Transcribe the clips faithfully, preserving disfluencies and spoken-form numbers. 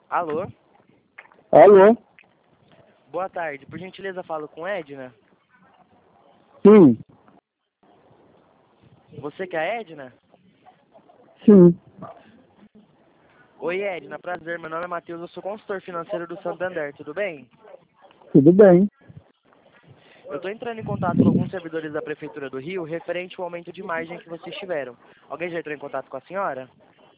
Alô? Alô? Boa tarde. Por gentileza, falo com Edna? Sim, Você que é a Edna? sim. Oi, Edna. Prazer. Meu nome é Matheus. Eu sou consultor financeiro do Santander. Tudo bem? Tudo bem. Eu estou entrando em contato com alguns servidores da Prefeitura do Rio referente ao aumento de margem que vocês tiveram. Alguém já entrou em contato com a senhora?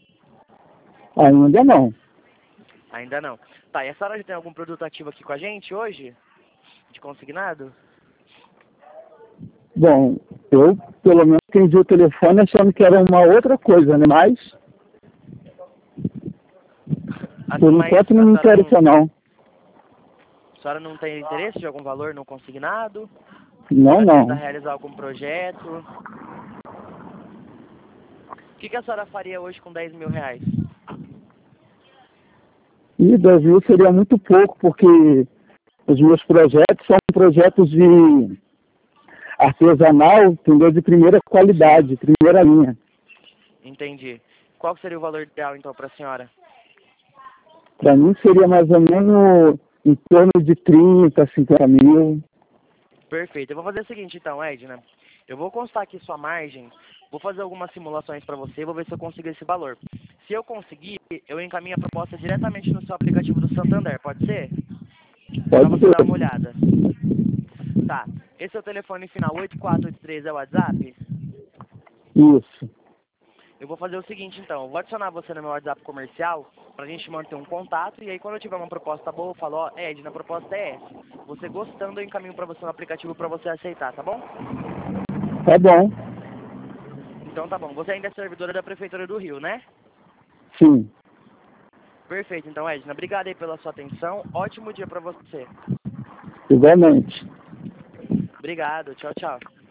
Ainda não. Ainda não. Tá, e a senhora já tem algum produto ativo aqui com a gente hoje? De consignado? Bom, eu pelo menos atendi o telefone achando que era uma outra coisa, né? Mas, Assim, por mas enquanto, não a me senhora não, interessa, não. a senhora não tem interesse de algum valor no consignado? Não, Pretenda não. realizar algum projeto? O que, que a senhora faria hoje com dez mil reais? E Brasil seria muito pouco, porque os meus projetos são projetos de artesanal, entendeu? De primeira Sim, qualidade, primeira linha. entendi. Qual que seria o valor ideal, então, para a senhora? Para mim seria mais ou menos em torno de trinta, cinquenta mil. Perfeito. Eu vou fazer o seguinte, então, Edna. Eu vou constar aqui sua margem, vou fazer algumas simulações para você, vou ver se eu consigo esse valor. Se eu conseguir, eu encaminho a proposta diretamente no seu aplicativo do Santander, pode ser? Para Pode você ser. dar uma olhada. Tá. Esse é o telefone final oito quatro oito três, é o WhatsApp? Isso. Eu vou fazer o seguinte, então. Eu vou adicionar você no meu WhatsApp comercial pra gente manter um contato. E aí, quando eu tiver uma proposta boa, eu falo, ó, Edna, a proposta é essa. Você gostando, eu encaminho pra você no aplicativo pra você aceitar, tá bom? Tá bom. Então tá bom. Você ainda é servidora da Prefeitura do Rio, né? Sim. Perfeito. Então, Edna, obrigado aí pela sua atenção. Ótimo dia pra você. Igualmente. Obrigado. Tchau, tchau.